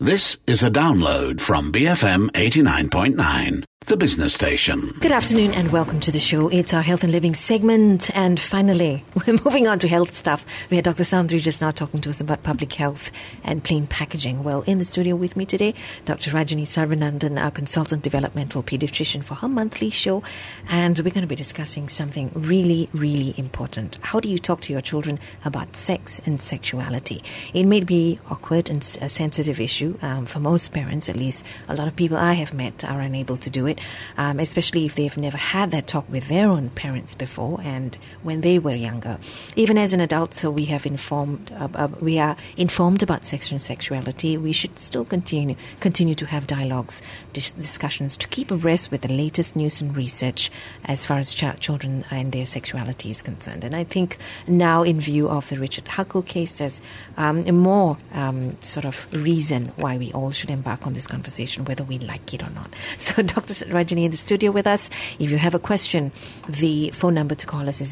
This is a download from BFM 89.9, the business station. Good afternoon and welcome to the show. It's our Health and Living segment, and finally, we're moving on to health stuff. We had Dr. Soundry just now talking to us about public health and plain packaging. Well, in the studio with me today, Dr. Rajani Sarvananthan, our consultant developmental pediatrician, for her monthly show, and we're going to be discussing something really, really important. How do you talk to your children about sex and sexuality? It may be awkward and a sensitive issue for most parents, at least. A lot of people I have met are unable to do it. Especially if they've never had that talk with their own parents before and when they were younger. Even as an adult, so we are informed about sex and sexuality. We should still continue to have dialogues, discussions to keep abreast with the latest news and research as far as children and their sexuality is concerned. And I think now, in view of the Richard Huckle case, there's more sort of reason why we all should embark on this conversation, whether we like it or not. So, Dr. Rajani in the studio with us. If you have a question, the phone number to call us is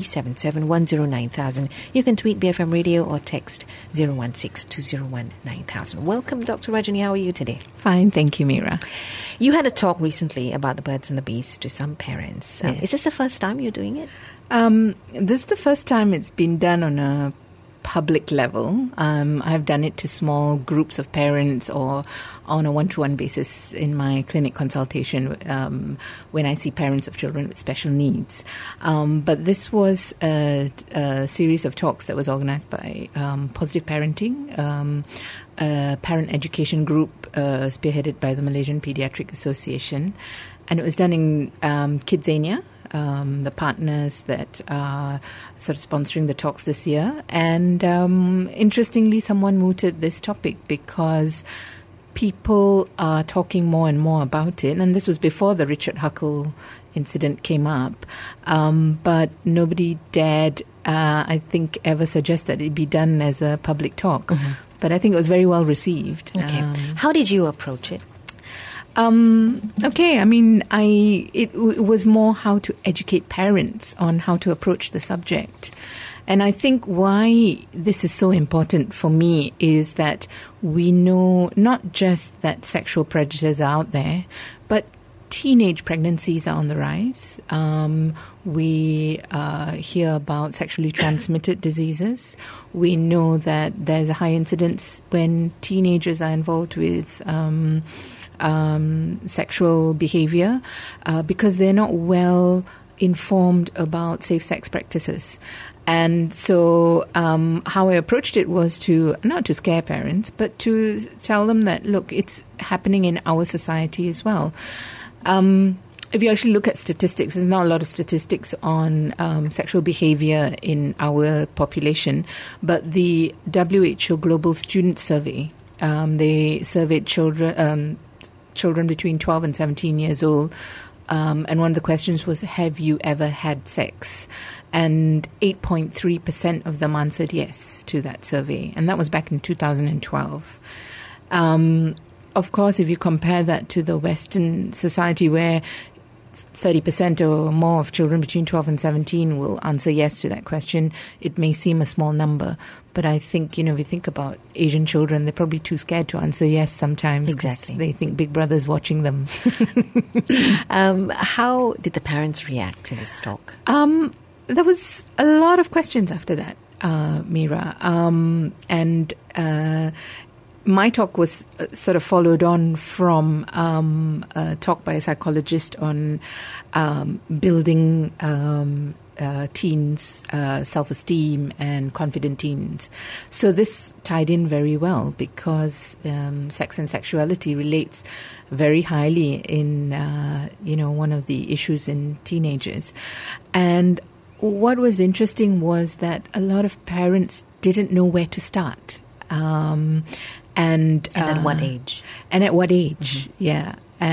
0377109000. You can tweet BFM Radio or text 016-201-9000. Welcome, Dr. Rajani. How are you today? Fine, thank you, Mira. You had a talk recently about the birds and the bees to some parents. Yes. Is this the first time you're doing it? This is the first time it's been done on a public level. I've done it to small groups of parents or on a one-to-one basis in my clinic consultation when I see parents of children with special needs. But this was a series of talks that was organized by Positive Parenting, a parent education group spearheaded by the Malaysian Pediatric Association. And it was done in Kidzania, the partners that are sort of sponsoring the talks this year. And interestingly, someone mooted this topic because people are talking more and more about it. And this was before the Richard Huckle incident came up. But nobody dared, I think, ever suggest that it be done as a public talk. Mm-hmm. But I think it was very well received. Okay. How did you approach it? It was more how to educate parents on how to approach the subject. And I think why this is so important for me is that we know not just that sexual predators are out there, but teenage pregnancies are on the rise. We hear about sexually transmitted diseases. We know that there's a high incidence when teenagers are involved with sexual behavior because they're not well informed about safe sex practices. And so how I approached it was to not to scare parents, but to tell them that, look, it's happening in our society as well. If you actually look at statistics, there's not a lot of statistics on sexual behavior in our population, but the WHO Global Student Survey, they surveyed children between 12 and 17 years old. And one of the questions was, have you ever had sex? And 8.3% of them answered yes to that survey. And that was back in 2012. Of course, if you compare that to the Western society where 30% or more of children between 12 and 17 will answer yes to that question, it may seem a small number. But I think, if you think about Asian children, they're probably too scared to answer yes sometimes. Exactly. They think Big Brother's watching them. How did the parents react to this talk? There was a lot of questions after that, Mira. My talk was sort of followed on from a talk by a psychologist on building teens' self-esteem and confident teens. So this tied in very well because sex and sexuality relates very highly in, one of the issues in teenagers. And what was interesting was that a lot of parents didn't know where to start. And at what age? And at what age, yeah.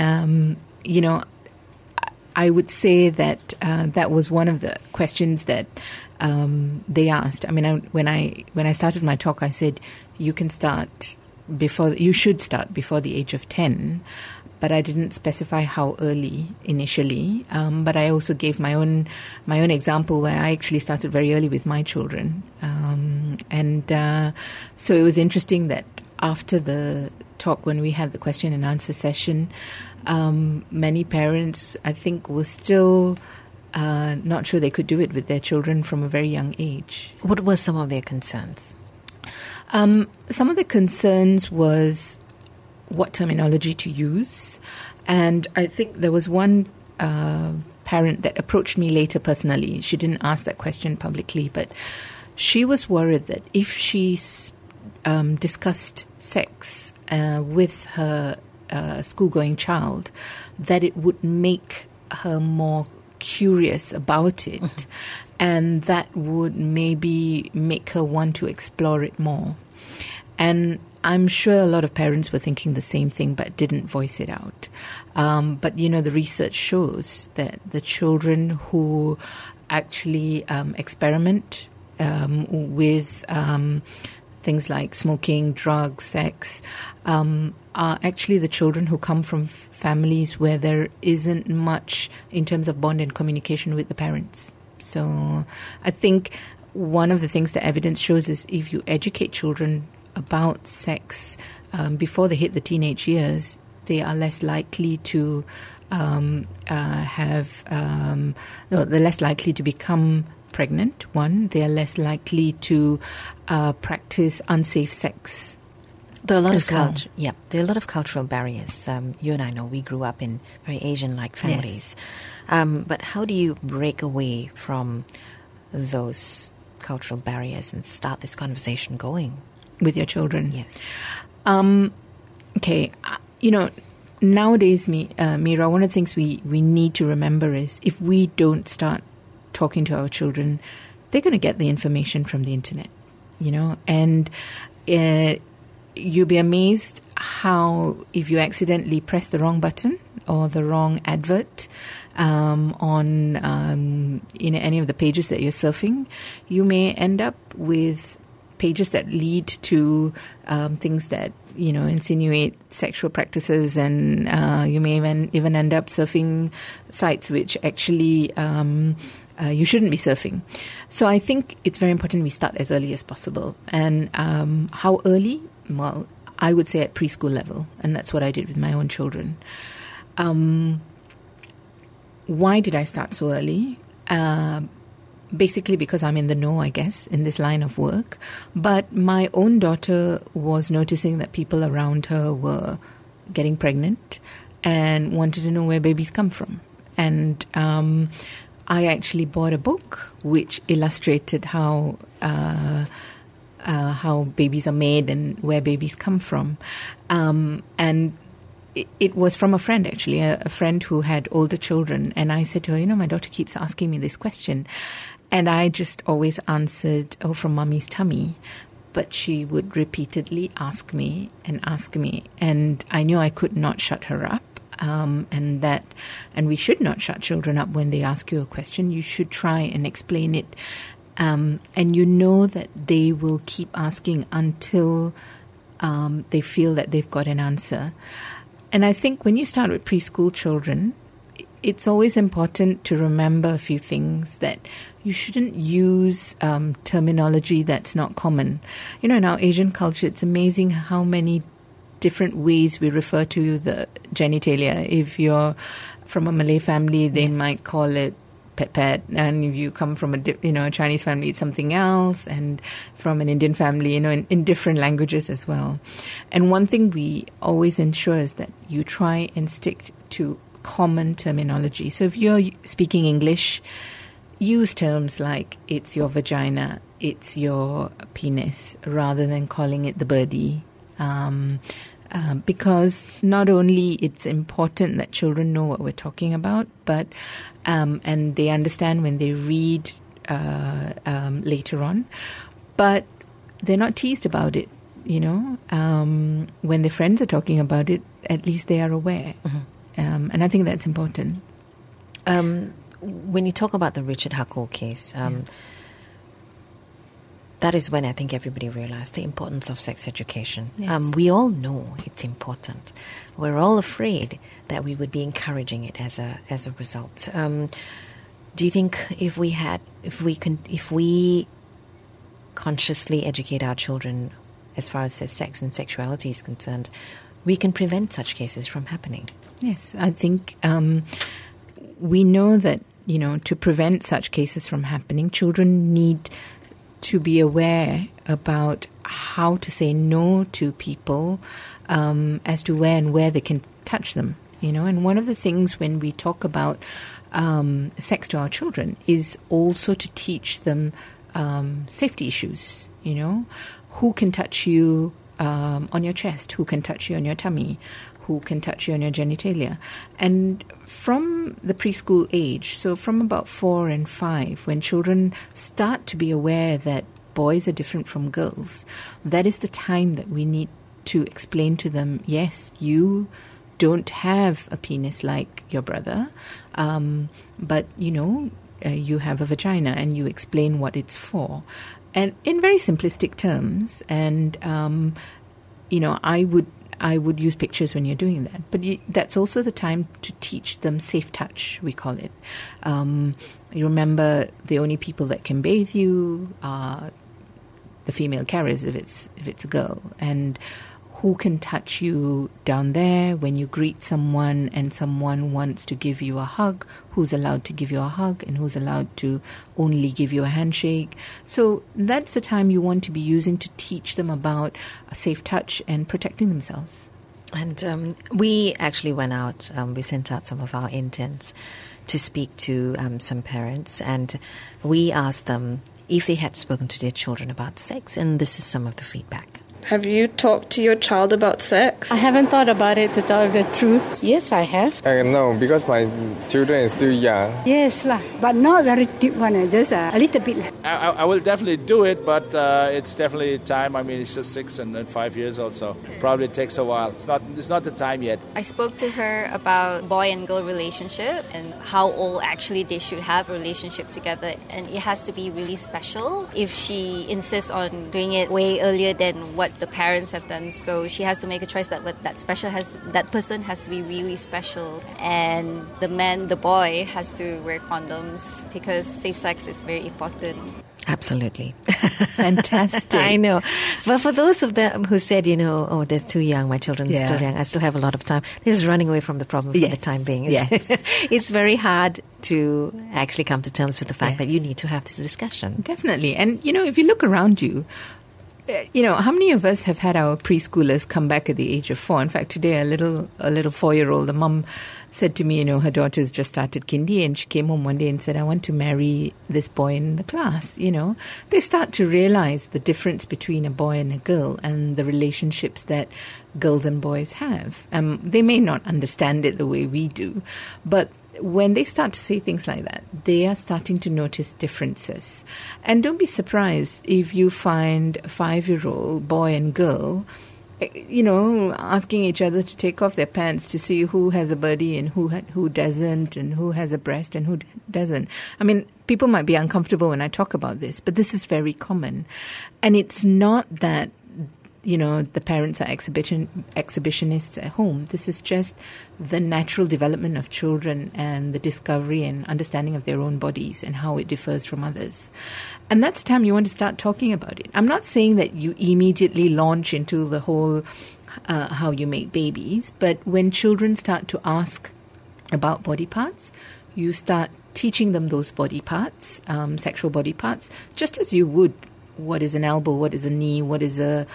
I would say that that was one of the questions that they asked. I mean, when I started my talk, I said you should start before the age of 10. But I didn't specify how early initially. But I also gave my own example where I actually started very early with my children. So it was interesting that after the talk when we had the question and answer session, many parents, I think, were still not sure they could do it with their children from a very young age. What were some of their concerns? Some of the concerns was what terminology to use. And I think there was one parent that approached me later personally. She didn't ask that question publicly, but she was worried that if she discussed sex with her school-going child, that it would make her more curious about it, and that would maybe make her want to explore it more. And I'm sure a lot of parents were thinking the same thing but didn't voice it out. But, the research shows that the children who actually experiment with things like smoking, drugs, sex, are actually the children who come from families where there isn't much in terms of bond and communication with the parents. So I think one of the things the evidence shows is if you educate children about sex before they hit the teenage years, they are less likely to they're less likely to become pregnant. One, they are less likely to practice unsafe sex. There are a lot of there are a lot of cultural barriers. You and I know we grew up in very Asian-like families, but how do you break away from those cultural barriers and start this conversation going with your children? Yes. Okay. Nowadays, Mira, one of the things we need to remember is if we don't start talking to our children, they're going to get the information from the internet, and you'll be amazed how if you accidentally press the wrong button or the wrong advert on any of the pages that you're surfing, you may end up with pages that lead to things that insinuate sexual practices, and you may even end up surfing sites which actually you shouldn't be surfing. So I think it's very important we start as early as possible. And how early? Well, I would say at preschool level, and that's what I did with my own children. Why did I start so early? Basically because I'm in the know, I guess, in this line of work. But my own daughter was noticing that people around her were getting pregnant and wanted to know where babies come from. And I actually bought a book which illustrated how babies are made and where babies come from. And it was from a friend, actually, a friend who had older children. And I said to her, my daughter keeps asking me this question. And I just always answered, from mommy's tummy. But she would repeatedly ask me. And I knew I could not shut her up. And we should not shut children up when they ask you a question. You should try and explain it. And that they will keep asking until they feel that they've got an answer. And I think when you start with preschool children, it's always important to remember a few things, that you shouldn't use terminology that's not common. In our Asian culture, it's amazing how many different ways we refer to the genitalia. If you're from a Malay family, they might call it pet, and if you come from a Chinese family, it's something else, and from an Indian family, in different languages as well. And one thing we always ensure is that you try and stick to common terminology. So if you're speaking English, use terms like it's your vagina, it's your penis, rather than calling it the birdie. Because not only it's important that children know what we're talking about, but and they understand when they read later on, but they're not teased about it. When their friends are talking about it, at least they are aware. And I think that's important. When you talk about the Richard Huckle case, that is when I think everybody realized the importance of sex education. Yes. We all know it's important. We're all afraid that we would be encouraging it as a result. Do you think if we consciously educate our children as far as sex and sexuality is concerned, we can prevent such cases from happening. Yes, I think we know that, to prevent such cases from happening, children need to be aware about how to say no to people, as to where they can touch them. And one of the things when we talk about sex to our children is also to teach them safety issues. Who can touch you on your chest? Who can touch you on your tummy? Who can touch you on your genitalia? And from the preschool age, so from about 4 and 5, when children start to be aware that boys are different from girls, that is the time that we need to explain to them, yes, you don't have a penis like your brother, but, you have a vagina, and you explain what it's for. And in very simplistic terms, and, I would use pictures when you're doing that. But that's also the time to teach them safe touch, we call it. You remember the only people that can bathe you are the female carriers if it's a girl. And who can touch you down there when you greet someone and someone wants to give you a hug, who's allowed to give you a hug and who's allowed to only give you a handshake. So that's the time you want to be using to teach them about a safe touch and protecting themselves. And we actually went out, we sent out some of our interns to speak to some parents, and we asked them if they had spoken to their children about sex, and this is some of the feedback. Have you talked to your child about sex? I haven't thought about it, to tell the truth. Yes, I have. No, because my children is still young. Yes, but not very deep one, just a little bit. I will definitely do it, but it's definitely time. I mean, it's just 6 and 5 years old, so probably takes a while. It's not the time yet. I spoke to her about boy and girl relationship and how old actually they should have a relationship together, and it has to be really special if she insists on doing it way earlier than what the parents have done. So she has to make a choice that that person has to be really special, and the boy has to wear condoms, because safe sex is very important. Absolutely. Fantastic. I know. But for those of them who said, they're too young, my children are still young, I still have a lot of time. This is running away from the problem for the time being. It's very hard to actually come to terms with the fact that you need to have this discussion. Definitely. And, if you look around you, how many of us have had our preschoolers come back at the age of 4? In fact, today a little 4-year-old, the mum said to me, her daughter's just started kindy, and she came home one day and said, I want to marry this boy in the class. They start to realize the difference between a boy and a girl and the relationships that girls and boys have. They may not understand it the way we do, but when they start to say things like that, they are starting to notice differences. And don't be surprised if you find a 5-year-old boy and girl, asking each other to take off their pants to see who has a birdie and who doesn't, and who has a breast and who doesn't. I mean, people might be uncomfortable when I talk about this, but this is very common. And it's not that the parents are exhibitionists at home. This is just the natural development of children and the discovery and understanding of their own bodies and how it differs from others. And that's the time you want to start talking about it. I'm not saying that you immediately launch into the whole how you make babies, but when children start to ask about body parts, you start teaching them those body parts, sexual body parts, just as you would what is an elbow, what is a knee, what is a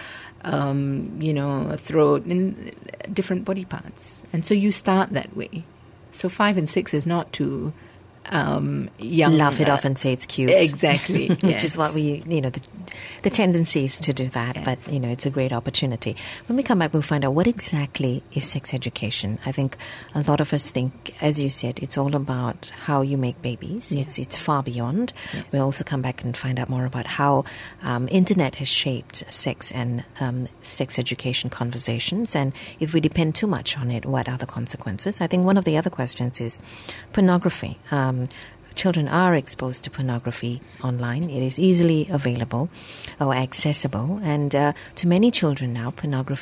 throat, and different body parts. And so you start that way. So 5 and 6 is not too young. Laugh it off and say it's cute. Exactly. Which is what we, the tendency is to do that. Yes. But, it's a great opportunity. When we come back, we'll find out what exactly is sex education. I think a lot of us think, as you said, it's all about how you make babies. Yes. It's far beyond. Yes. We'll also come back and find out more about how internet has shaped sex and sex education conversations. And if we depend too much on it, what are the consequences? I think one of the other questions is pornography. Children are exposed to pornography online. It is easily available or accessible. And to many children now, pornography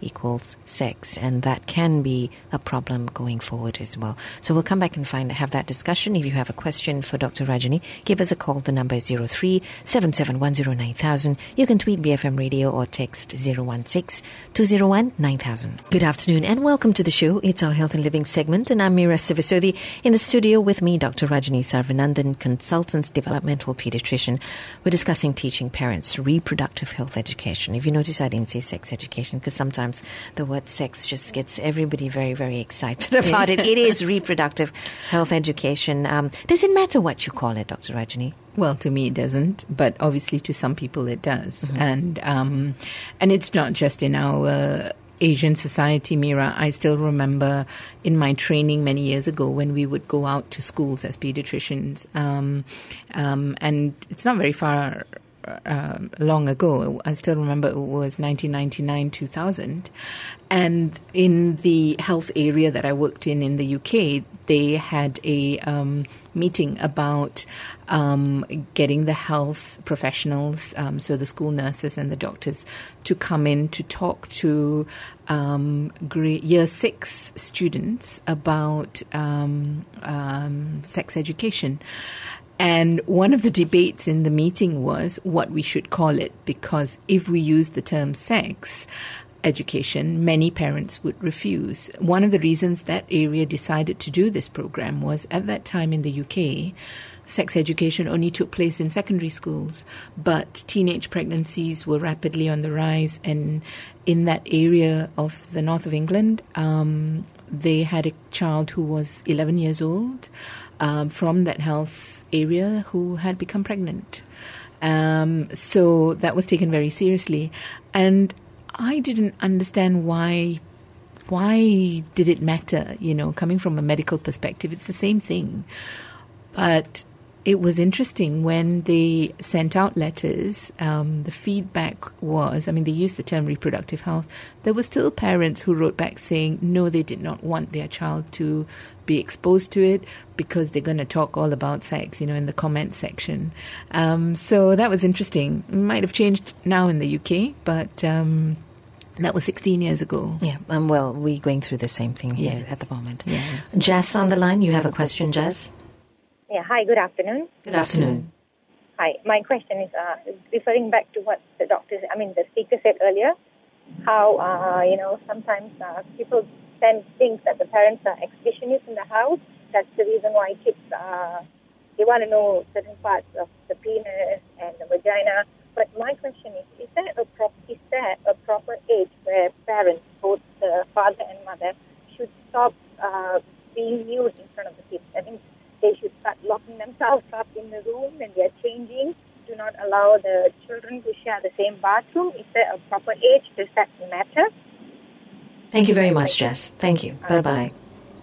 equals sex, and that can be a problem going forward as well. So we'll come back and have that discussion. If you have a question for Dr. Rajani, give us a call. The number is 03-77109000. You can tweet BFM Radio or text 016-201-9000. Good afternoon and welcome to the show. It's our Health and Living segment, and I'm Meera Sivasodi. In the studio with me, Dr. Rajani Sarvanandan, consultant developmental pediatrician. We're discussing teaching parents reproductive health education. If you notice, I didn't say sex education because sometimes the word sex just gets everybody very, very excited about it. It is reproductive health education. Does it matter what you call it, Dr. Rajani? Well, to me it doesn't, but obviously to some people it does. And it's not just in our Asian society, Meera. I still remember in my training many years ago when we would go out to schools as pediatricians, and it's not very far long ago. I still remember it was 1999, 2000. And in the health area that I worked in the UK, they had a meeting about getting the health professionals, so the school nurses and the doctors, to come in to talk to year 6 students about sex education. And one of the debates in the meeting was what we should call it, because if we use the term sex education, many parents would refuse. One of the reasons that area decided to do this program was at that time in the UK, sex education only took place in secondary schools, but teenage pregnancies were rapidly on the rise. And in that area of the north of England, they had a child who was 11 years old from that health area who had become pregnant. So that was taken very seriously. And I didn't understand why did it matter, coming from a medical perspective. It's the same thing. But it was interesting when they sent out letters, the feedback was, they used the term reproductive health. There were still parents who wrote back saying, no, they did not want their child to be exposed to it because they're going to talk all about sex, in the comment section. So that was interesting. It might have changed now in the UK, but that was 16 years ago. Yeah, well, we're going through the same thing here at the moment. Yes. Jess on the line, you have a question, Jess? Yeah, hi, good afternoon. Good afternoon. Hi, my question is referring back to what the speaker said earlier, how, sometimes people think that the parents are exhibitionists in the house. That's the reason why kids, they want to know certain parts of the penis and the vagina. But my question is there a proper age where parents, both the father and mother, should stop being nude in front of the kids? I think they should start locking themselves up in the room when they are changing. Do not allow the children to share the same bathroom. Is there a proper age? Does that matter? Thank you very much, Jess. Thank you. Bye-bye.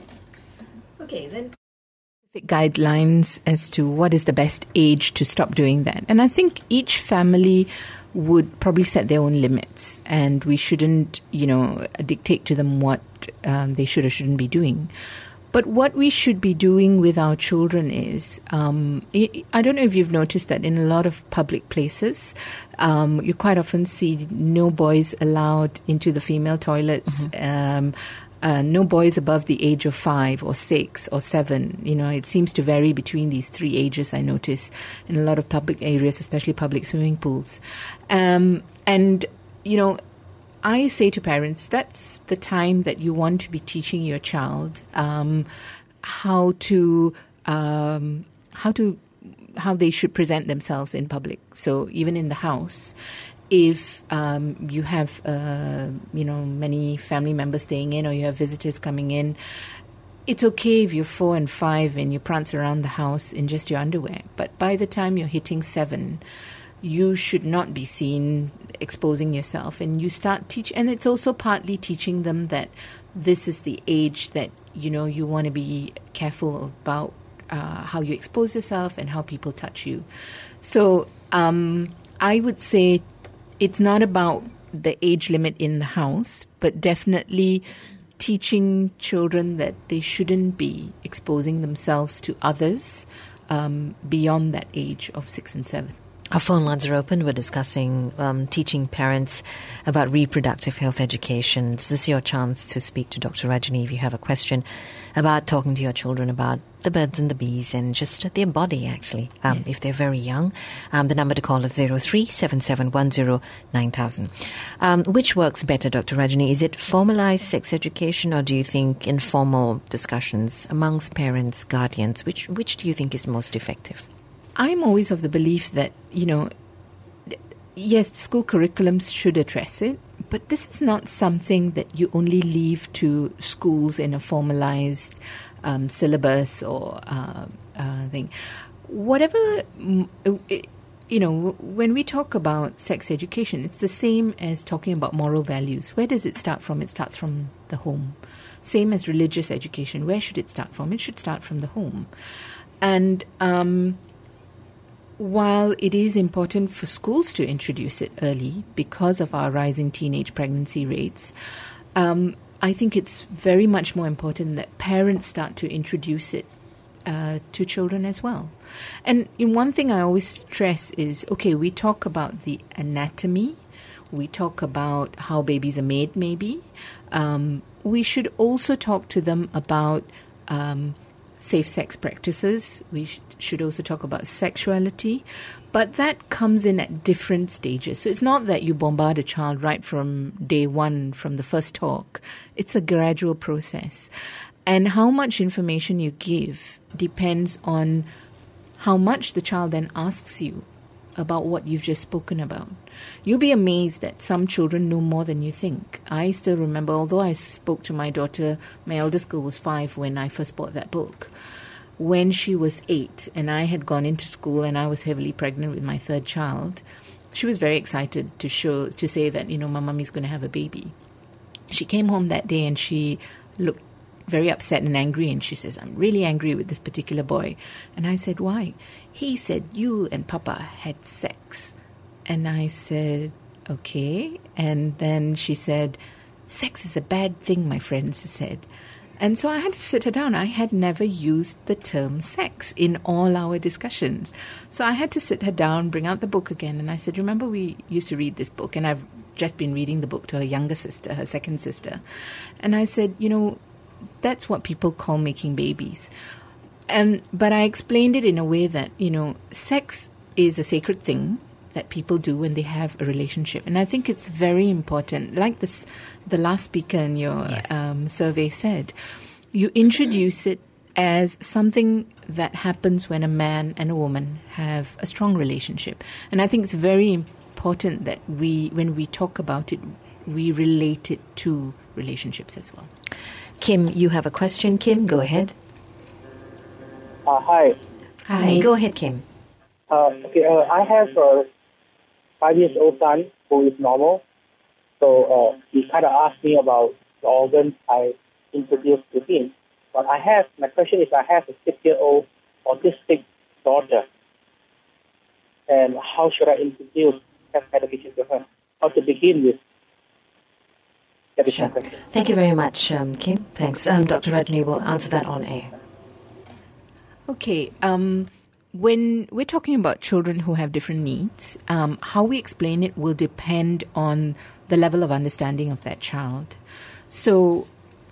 Okay, then guidelines as to what is the best age to stop doing that. And I think each family would probably set their own limits, and we shouldn't, dictate to them what they should or shouldn't be doing. But what we should be doing with our children is, I don't know if you've noticed that in a lot of public places, you quite often see no boys allowed into the female toilets, no boys above the age of 5 or 6 or 7. It seems to vary between these 3 ages, I notice, in a lot of public areas, especially public swimming pools. I say to parents, that's the time that you want to be teaching your child how they should present themselves in public. So even in the house, if you have many family members staying in, or you have visitors coming in, it's okay if you're 4 and 5 and you prance around the house in just your underwear. But by the time you're hitting 7, you should not be seen exposing yourself, and you start and it's also partly teaching them that this is the age that you want to be careful about how you expose yourself and how people touch you. So I would say it's not about the age limit in the house, but definitely teaching children that they shouldn't be exposing themselves to others beyond that age of 6 and 7. Our phone lines are open. We're discussing teaching parents about reproductive health education. This is your chance to speak to Dr. Rajani if you have a question about talking to your children about the birds and the bees and just their body, actually, if they're very young. The number to call is 03-7710-9000. Which works better, Dr. Rajani? Is it formalized sex education, or do you think informal discussions amongst parents, guardians? Which do you think is most effective? I'm always of the belief that, yes, school curriculums should address it, but this is not something that you only leave to schools in a formalized syllabus or thing. Whatever, when we talk about sex education, it's the same as talking about moral values. Where does it start from? It starts from the home. Same as religious education. Where should it start from? It should start from the home. And while it is important for schools to introduce it early because of our rising teenage pregnancy rates, I think it's very much more important that parents start to introduce it to children as well. And one thing I always stress is, okay, we talk about the anatomy, we talk about how babies are made maybe. We should also talk to them about safe sex practices. We should also talk about sexuality, but that comes in at different stages. So it's not that you bombard a child right from day one, from the first talk. It's a gradual process. And how much information you give depends on how much the child then asks you about what you've just spoken about. You'll be amazed that some children know more than you think. I still remember, although I spoke to my daughter, my eldest girl was 5 when I first bought that book. When she was 8 and I had gone into school and I was heavily pregnant with my third child, she was very excited to say that, my mummy's going to have a baby. She came home that day and she looked very upset and angry, and she says, I'm really angry with this particular boy. And I said, why? He said, you and Papa had sex. And I said, okay. And then she said, sex is a bad thing, my friends said. And so I had to sit her down. I had never used the term sex in all our discussions. So I had to sit her down, bring out the book again. And I said, remember we used to read this book? And I've just been reading the book to her younger sister, her second sister. And I said, that's what people call making babies. But I explained it in a way that, sex is a sacred thing that people do when they have a relationship. And I think it's very important, like the last speaker in your survey said, you introduce it as something that happens when a man and a woman have a strong relationship. And I think it's very important that when we talk about it, we relate it to relationships as well. Kim, you have a question. Kim, go ahead. Hi. Hi. Go ahead, Kim. I have a 5-year-old son who is normal. So he kind of asked me about the organs I introduced to him. But my question is, I have a 6-year-old autistic daughter. And how should I introduce sex education to her? How to begin with? Sure. Thank you very much, Kim. Thanks. Dr. Rajani will answer that on air. Okay. When we're talking about children who have different needs, how we explain it will depend on the level of understanding of that child. So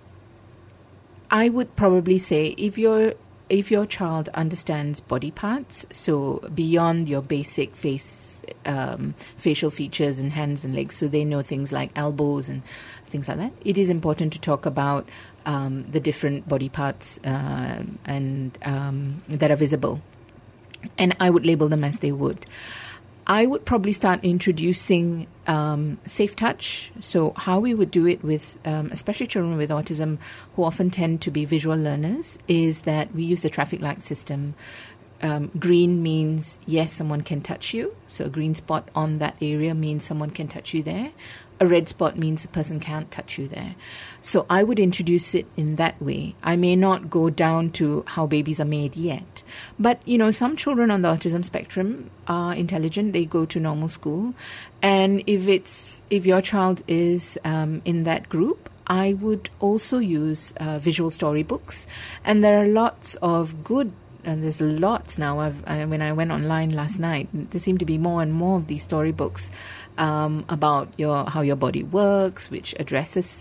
I would probably say if your child understands body parts, so beyond your basic facial features and hands and legs, so they know things like elbows and things like that, it is important to talk about the different body parts and that are visible. And I would label them as they would. I would probably start introducing safe touch. So how we would do it with, especially children with autism who often tend to be visual learners, is that we use the traffic light system. Green means, yes, someone can touch you. So a green spot on that area means someone can touch you there. A red spot means a person can't touch you there. So I would introduce it in that way. I may not go down to how babies are made yet. But, some children on the autism spectrum are intelligent. They go to normal school. And if your child is in that group, I would also use visual storybooks. And there are lots of good and there's lots now. When I went online last night, there seem to be more and more of these storybooks about how your body works, which addresses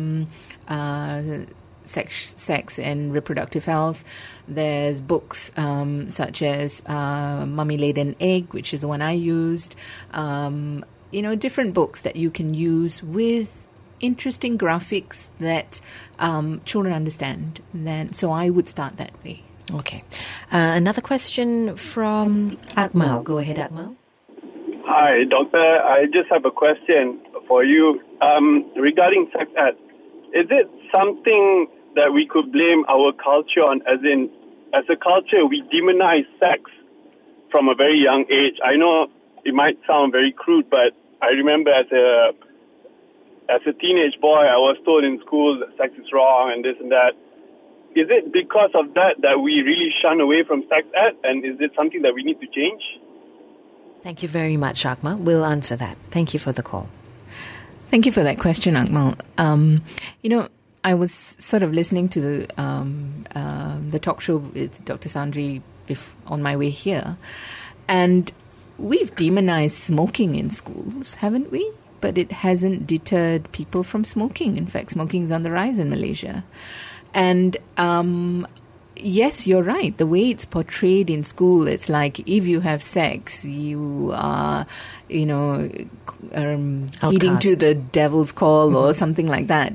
sex and reproductive health. There's books such as Mummy Laid an Egg, which is the one I used. Different books that you can use with interesting graphics that children understand. So I would start that way. Okay. Another question from Akmal. Go ahead, Akmal. Hi, Doctor. I just have a question for you regarding sex ed. Is it something that we could blame our culture on, as a culture, we demonize sex from a very young age? I know it might sound very crude, but I remember as a teenage boy, I was told in school that sex is wrong and this and that. Is it because of that we really shun away from sex ed, and is it something that we need to change? Thank you very much, Akmal. We'll answer that. Thank you for the call. Thank you for that question, Akmal. I was sort of listening to the talk show with Dr. Sandri on my way here, and we've demonized smoking in schools, haven't we? But it hasn't deterred people from smoking. In fact, smoking is on the rise in Malaysia. And yes, you're right. The way it's portrayed in school, it's like if you have sex, you are, heeding to the devil's call or something like that,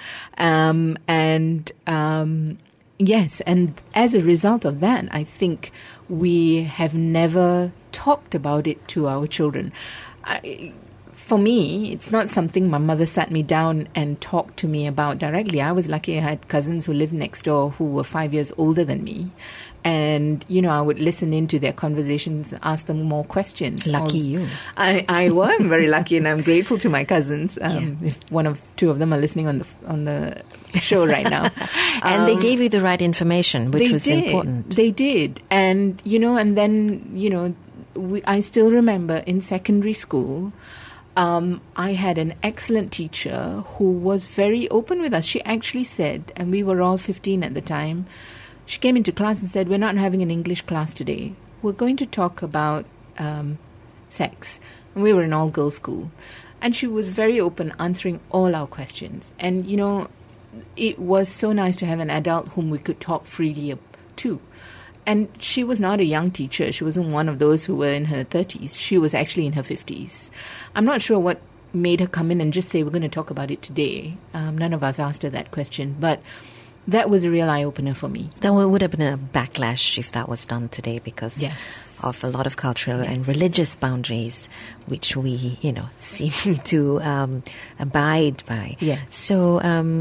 yes, and as a result of that, I think we have never talked about it to our children. For me, it's not something my mother sat me down and talked to me about directly. I was lucky I had cousins who lived next door who were 5 years older than me. And, I would listen into their conversations, ask them more questions. Lucky you. I am very lucky, and I'm grateful to my cousins. If two of them are listening on the show right now. And they gave you the right information, which was important. They did. And, and then, I still remember in secondary school, I had an excellent teacher who was very open with us. She actually said, and we were all 15 at the time, she came into class and said, we're not having an English class today. We're going to talk about sex. And we were an all-girls school. And she was very open, answering all our questions. And, it was so nice to have an adult whom we could talk freely to. And she was not a young teacher. She wasn't one of those who were in her 30s. She was actually in her 50s. I'm not sure what made her come in and just say, we're going to talk about it today. None of us asked her that question. But that was a real eye-opener for me. There would have been a backlash if that was done today because of a lot of cultural and religious boundaries, which we, seem to abide by. Yes. So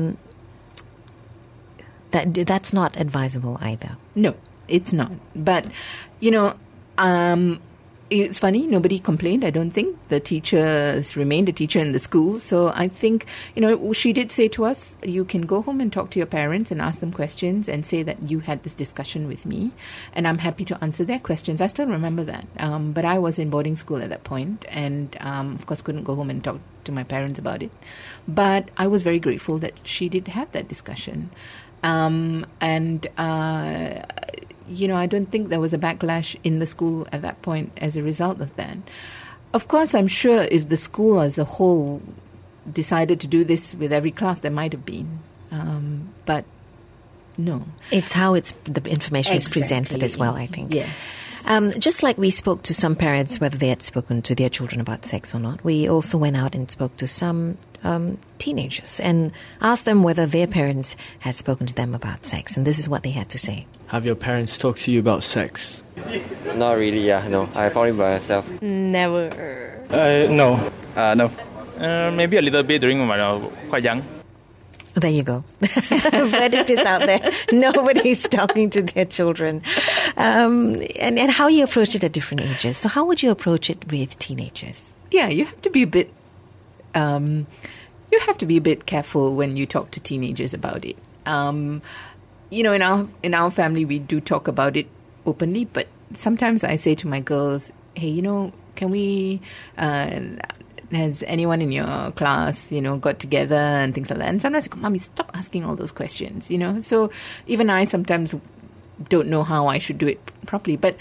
that's not advisable either. No. It's not. But, it's funny. Nobody complained. I don't think the teachers remained a teacher in the school. So I think, she did say to us, you can go home and talk to your parents and ask them questions and say that you had this discussion with me. And I'm happy to answer their questions. I still remember that. But I was in boarding school at that point and, of course, couldn't go home and talk to my parents about it. But I was very grateful that she did have that discussion. I don't think there was a backlash in the school at that point as a result of that. Of course, I'm sure if the school as a whole decided to do this with every class, there might have been. But no. It's how the information is presented as well, I think. Yes. Just like we spoke to some parents, whether they had spoken to their children about sex or not, we also went out and spoke to some teenagers and asked them whether their parents had spoken to them about sex. And this is what they had to say. Have your parents talked to you about sex? Not really, no. I found it by myself. Never. No. No. Maybe a little bit during when I was quite young. There you go. Verdict is out there. Nobody's talking to their children. And how you approach it at different ages. So how would you approach it with teenagers? Yeah, you have to be a bit... you have to be a bit careful when you talk to teenagers about it. In our family, we do talk about it openly, but sometimes I say to my girls, hey, can we... has anyone in your class, got together and things like that? And sometimes I go, Mommy, stop asking all those questions, So even I sometimes don't know how I should do it properly. But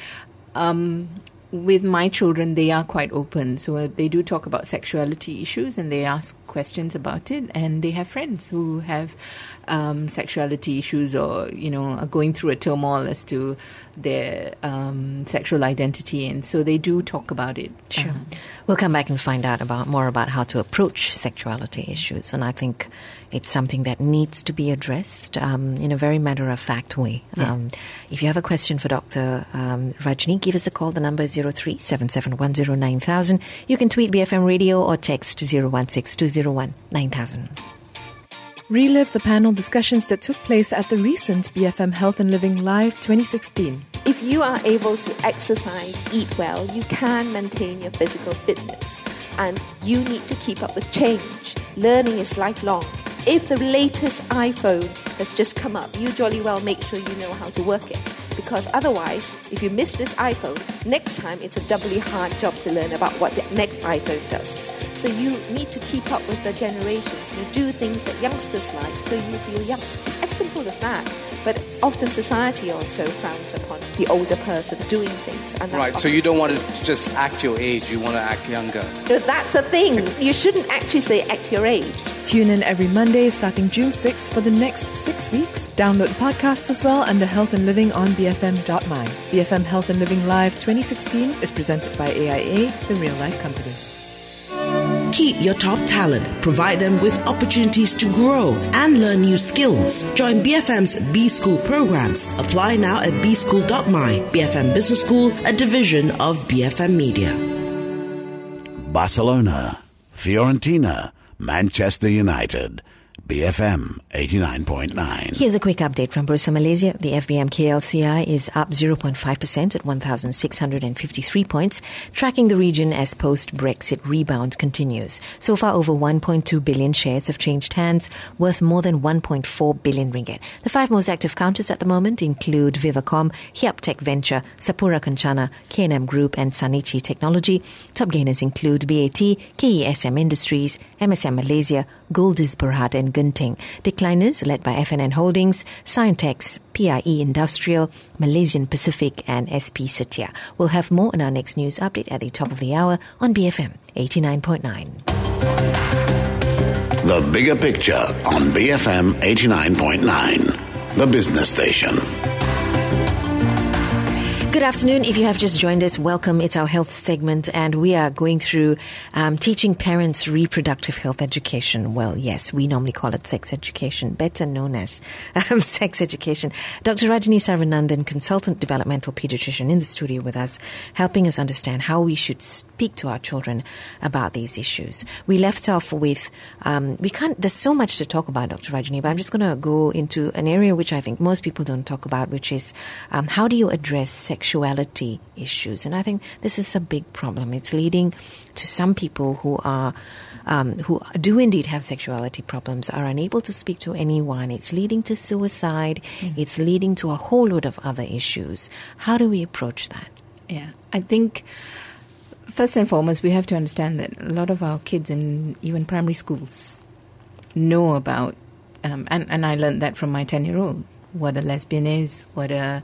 with my children, they are quite open. So they do talk about sexuality issues and they ask questions about it. And they have friends who have sexuality issues or, are going through a turmoil as to their sexual identity. And so they do talk about it. Sure. We'll come back and find out more about how to approach sexuality issues. And I think it's something that needs to be addressed in a very matter-of-fact way. Yeah. If you have a question for Dr. Rajni, give us a call. The number is 03-7710-9000. You can tweet BFM Radio or text 016-201-9000. Relive the panel discussions that took place at the recent BFM Health and Living Live 2016. If you are able to exercise, eat well, you can maintain your physical fitness. And you need to keep up with change. Learning is lifelong. If the latest iPhone has just come up, you jolly well make sure you know how to work it. Because otherwise, if you miss this iPhone, next time it's a doubly hard job to learn about what the next iPhone does. So you need to keep up with the generations. You do things that youngsters like, so you feel young. It's as simple as that. But often society also frowns upon the older person doing things. And that's right, so you don't want to just act your age, you want to act younger. No, that's the thing. You shouldn't actually say act your age. Tune in every Monday starting June 6th for the next 6 weeks. Download the podcast as well under Health and Living on BFM.my. BFM Health and Living Live 2016 is presented by AIA, the real life company. Keep your top talent. Provide them with opportunities to grow and learn new skills. Join BFM's B-School programs. Apply now at bschool.my. BFM Business School, a division of BFM Media. Barcelona, Fiorentina, Manchester United. BFM 89.9. Here's a quick update from Bursa Malaysia. The FBM KLCI is up 0.5% at 1,653 points, tracking the region as post-Brexit rebound continues. So far, over 1.2 billion shares have changed hands, worth more than 1.4 billion ringgit. The 5 most active counters at the moment include Vivacom, Hyaptech Venture, Sapura Kencana, K&M Group and Sanichi Technology. Top gainers include BAT, KESM Industries, MSM Malaysia, Goldis Berhad and Genting. Decliners led by FNN Holdings, Scientex, PIE Industrial, Malaysian Pacific and SP Setia. We'll have more on our next news update at the top of the hour on BFM 89.9. The bigger picture on BFM 89.9, the business station. Good afternoon. If you have just joined us, welcome. It's our health segment and we are going through teaching parents reproductive health education. Well, yes, we normally call it sex education, better known as sex education. Dr. Rajni Sarvanandan, consultant developmental pediatrician in the studio with us, helping us understand how we should speak to our children about these issues. We left off with, there's so much to talk about, Dr. Rajni, but I'm just going to go into an area which I think most people don't talk about, which is how do you address sexuality issues? And I think this is a big problem. It's leading to some people who do indeed have sexuality problems are unable to speak to anyone. It's leading to suicide. It's leading to a whole load of other issues. How do we approach that? Yeah, I think first and foremost, we have to understand that a lot of our kids in even primary schools know about, and I learned that from my 10-year-old, what a lesbian is, what a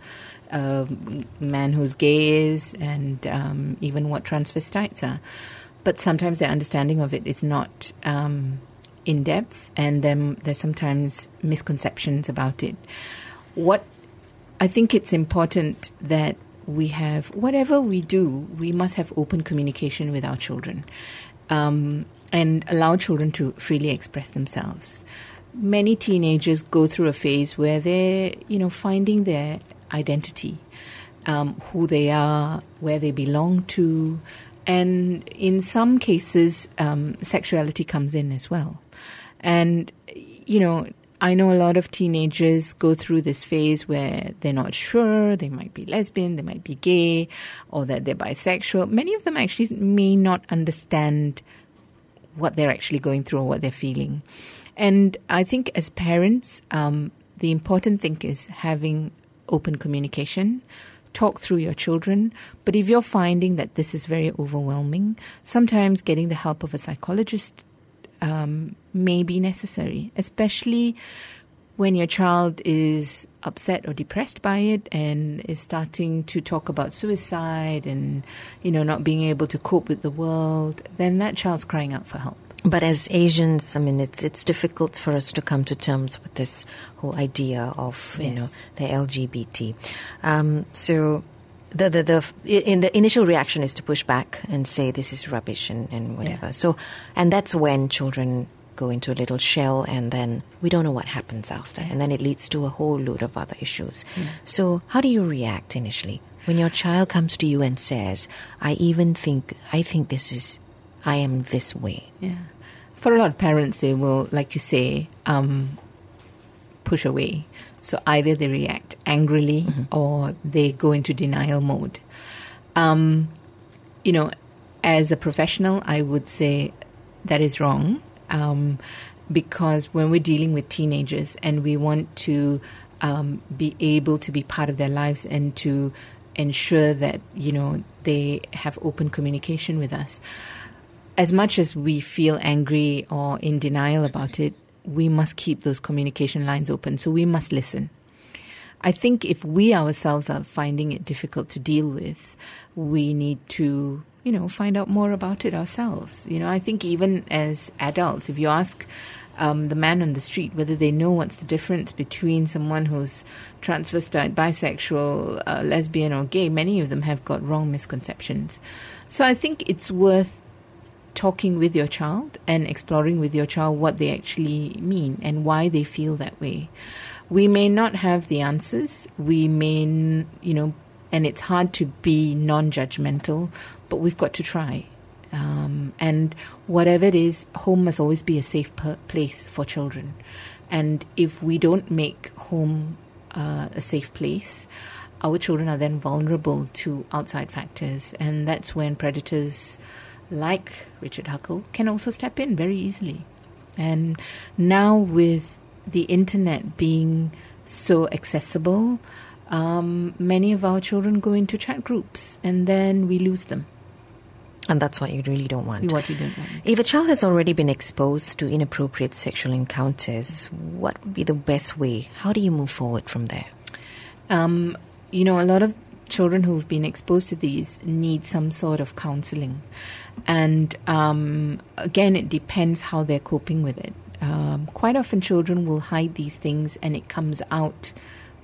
man who's gay is, and even what transvestites are. But sometimes their understanding of it is not in depth, and there's sometimes misconceptions about it. What I think it's important that we have, whatever we do, we must have open communication with our children and allow children to freely express themselves. Many teenagers go through a phase where they're, finding their identity, who they are, where they belong to, and in some cases, sexuality comes in as well. And, I know a lot of teenagers go through this phase where they're not sure, they might be lesbian, they might be gay, or that they're bisexual. Many of them actually may not understand what they're actually going through or what they're feeling. And I think as parents, the important thing is having open communication, talk through your children. But if you're finding that this is very overwhelming, sometimes getting the help of a psychologist may be necessary, especially when your child is upset or depressed by it and is starting to talk about suicide and, not being able to cope with the world, then that child's crying out for help. But as Asians, it's difficult for us to come to terms with this whole idea of, the LGBT. So in the initial reaction is to push back and say this is rubbish and whatever. Yeah. So, and that's when children go into a little shell, and then we don't know what happens after, and then it leads to a whole load of other issues. So how do you react initially when your child comes to you and says, I think I am this way? Yeah. For a lot of parents, they will, like you say, push away. So either they react angrily or they go into denial mode. As a professional, I would say that is wrong. Because when we're dealing with teenagers and we want to be able to be part of their lives and to ensure that, they have open communication with us, as much as we feel angry or in denial about it, we must keep those communication lines open. So we must listen. I think if we ourselves are finding it difficult to deal with, we need to find out more about it ourselves. I think even as adults, if you ask the man on the street whether they know what's the difference between someone who's transvestite, bisexual, lesbian or gay, many of them have got wrong misconceptions. So I think it's worth talking with your child and exploring with your child what they actually mean and why they feel that way. We may not have the answers. We may, and it's hard to be non-judgmental, but we've got to try. And whatever it is, home must always be a safe place for children. And if we don't make home a safe place, our children are then vulnerable to outside factors. And that's when predators like Richard Huckle can also step in very easily. And now with the internet being so accessible, many of our children go into chat groups and then we lose them. And that's what you really don't want. What you don't want. If a child has already been exposed to inappropriate sexual encounters, what would be the best way? How do you move forward from there? A lot of children who've been exposed to these need some sort of counseling. And again, it depends how they're coping with it. Quite often children will hide these things and it comes out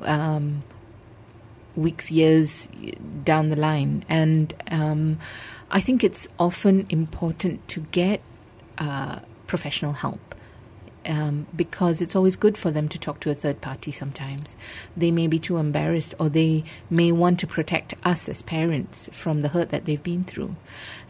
weeks, years down the line. And I think it's often important to get professional help. Because it's always good for them to talk to a third party sometimes. They may be too embarrassed, or they may want to protect us as parents from the hurt that they've been through.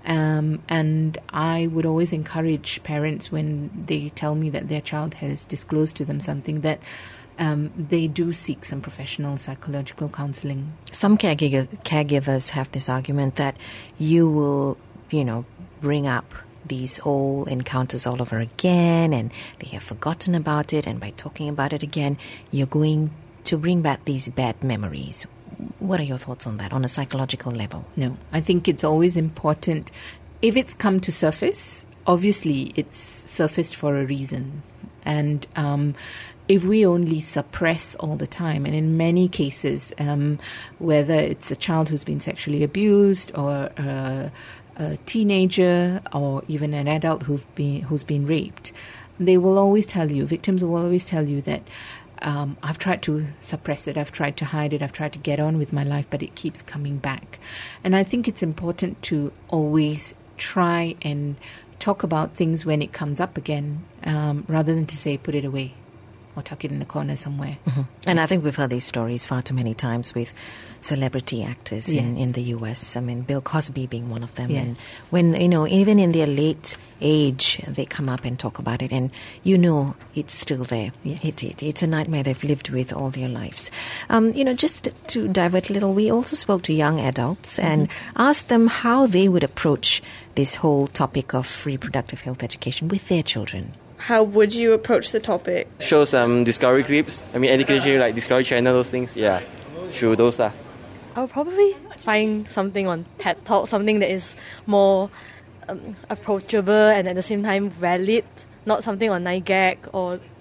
And I would always encourage parents when they tell me that their child has disclosed to them something that they do seek some professional psychological counseling. Some caregivers have this argument that you will, bring up these old encounters all over again, and they have forgotten about it, and by talking about it again, you're going to bring back these bad memories. What are your thoughts on that, on a psychological level? No, I think it's always important. If it's come to surface, obviously it's surfaced for a reason. And if we only suppress all the time, and in many cases, whether it's a child who's been sexually abused or a teenager or even an adult who's been raped, victims will always tell you that I've tried to suppress it, I've tried to hide it, I've tried to get on with my life, but it keeps coming back. And I think it's important to always try and talk about things when it comes up again, rather than to say put it away or tuck it in a corner somewhere. Mm-hmm. And I think we've heard these stories far too many times with celebrity actors in the US. I mean, Bill Cosby being one of them. Yes. And when, even in their late age, they come up and talk about it, and it's still there. Yes. It's a nightmare they've lived with all their lives. Just to divert a little, we also spoke to young adults and asked them how they would approach this whole topic of reproductive health education with their children. How would you approach the topic? Show some Discovery clips. Education like Discovery Channel, those things. Yeah, show those. I'll probably find something on TED Talk, something that is more approachable and at the same time valid, not something on 9gag or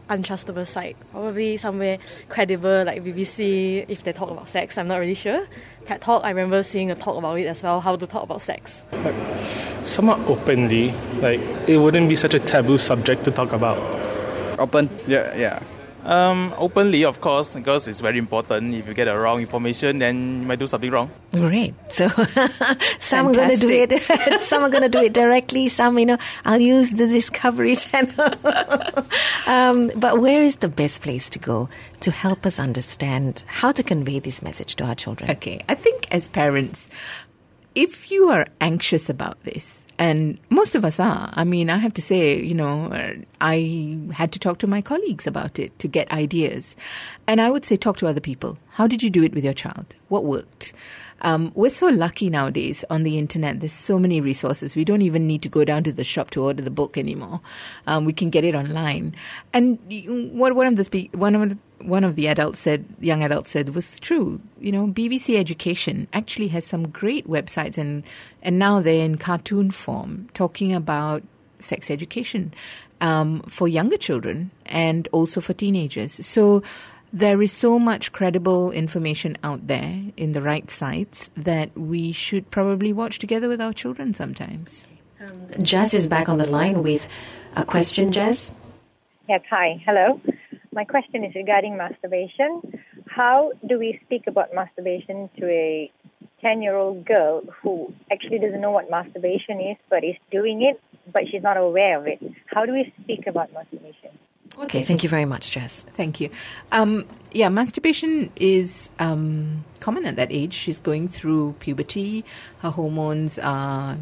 untrustable site. Probably somewhere credible like BBC if they talk about sex. I'm not really sure. TED Talk, I remember seeing a talk about it as well, how to talk about sex. Somewhat openly, like it wouldn't be such a taboo subject to talk about. Open? Yeah. Openly, of course, because it's very important. If you get the wrong information, then you might do something wrong. Great. So some are going to do it. Some are going to do it directly. Some, I'll use the Discovery Channel. But where is the best place to go to help us understand how to convey this message to our children? Okay. I think as parents, if you are anxious about this, and most of us are, I mean, I have to say, I had to talk to my colleagues about it to get ideas. And I would say talk to other people. How did you do it with your child? What worked? We're so lucky nowadays on the internet. There's so many resources. We don't even need to go down to the shop to order the book anymore. We can get it online. And what one of the adults said, young adults said, was true. BBC Education actually has some great websites, and now they're in cartoon form talking about sex education for younger children and also for teenagers. So there is so much credible information out there in the right sites that we should probably watch together with our children sometimes. Jazz is back on the line with a question, Jazz. Yes, hi. Hello. My question is regarding masturbation. How do we speak about masturbation to a 10-year-old girl who actually doesn't know what masturbation is but is doing it, but she's not aware of it? How do we speak about masturbation? Okay, thank you very much, Jess. Thank you. Masturbation is common at that age. She's going through puberty. Her hormones are,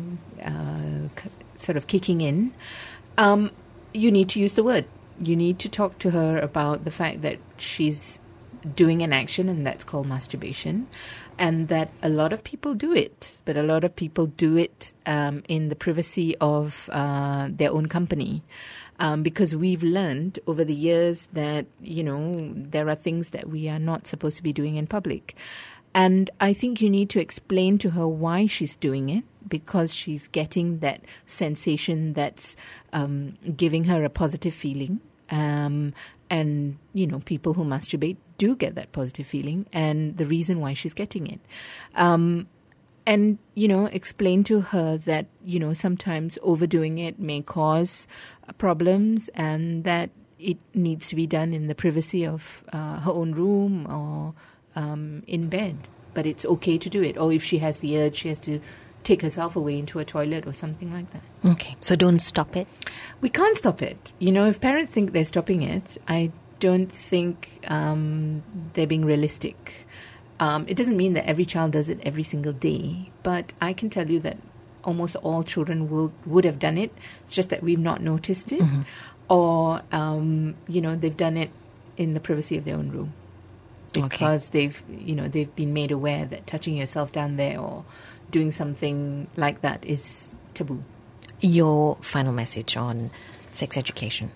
sort of kicking in. You need to use the word. You need to talk to her about the fact that she's doing an action, and that's called masturbation, and that a lot of people do it, but a lot of people do it in the privacy of their own company. Because we've learned over the years that, there are things that we are not supposed to be doing in public. And I think you need to explain to her why she's doing it, because she's getting that sensation that's giving her a positive feeling. And, people who masturbate do get that positive feeling, and the reason why she's getting it. And, explain to her that, sometimes overdoing it may cause problems, and that it needs to be done in the privacy of her own room or in bed. But it's okay to do it. Or if she has the urge, she has to take herself away into a toilet or something like that. Okay, so don't stop it? We can't stop it. If parents think they're stopping it, I don't think they're being realistic. It doesn't mean that every child does it every single day, but I can tell you that almost all children would have done it. It's just that we've not noticed it, or they've done it in the privacy of their own room because they've been made aware that touching yourself down there or doing something like that is taboo. Your final message on sex education?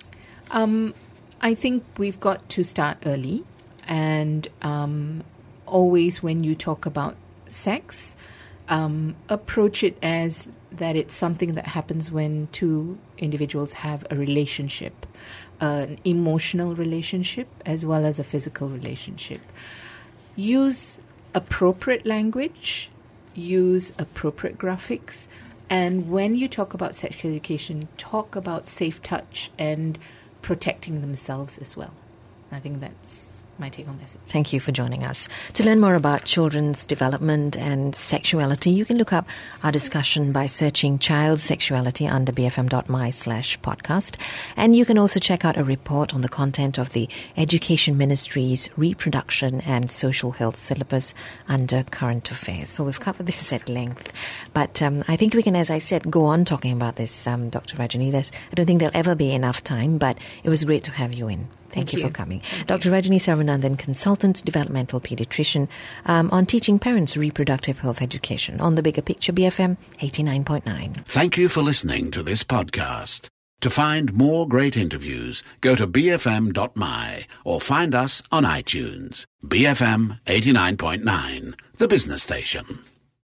I think we've got to start early, and always when you talk about sex, approach it as that it's something that happens when two individuals have a relationship, an emotional relationship as well as a physical relationship. Use appropriate language, use appropriate graphics, and when you talk about sex education, talk about safe touch and protecting themselves as well. I think that's my take-home message. Thank you for joining us. To learn more about children's development and sexuality, you can look up our discussion by searching child sexuality under bfm.my/podcast. And you can also check out a report on the content of the Education Ministry's reproduction and social health syllabus under current affairs. So we've covered this at length. But I think we can, as I said, go on talking about this, Dr. Rajani. I don't think there'll ever be enough time, but it was great to have you in. Thank you for coming. Dr. Rajani Sarvananthan, consultant, developmental pediatrician, on teaching parents reproductive health education on the Bigger Picture, BFM 89.9. Thank you for listening to this podcast. To find more great interviews, go to bfm.my or find us on iTunes. BFM 89.9, the business station.